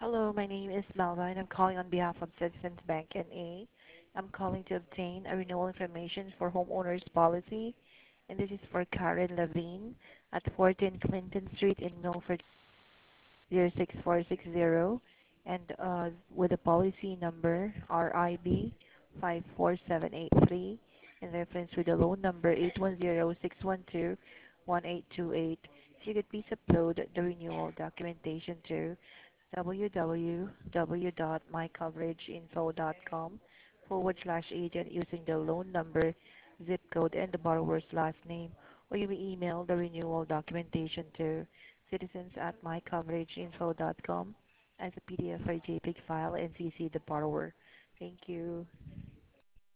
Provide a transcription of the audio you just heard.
Hello, my name is Melva, and I'm calling on behalf of Citizens Bank NA. I'm calling to obtain a renewal information for homeowners policy, and this is for Karen Levine at 14 Clinton Street in Milford 06460, and with the policy number RIB 54783, in reference with the loan number 810-612-1828. If you could please upload the renewal documentation to www.mycoverageinfo.com/agent using the loan number, zip code, and the borrower's last name, or you may email the renewal documentation to citizens@mycoverageinfo.com as a PDF or JPEG file and CC the borrower. Thank you.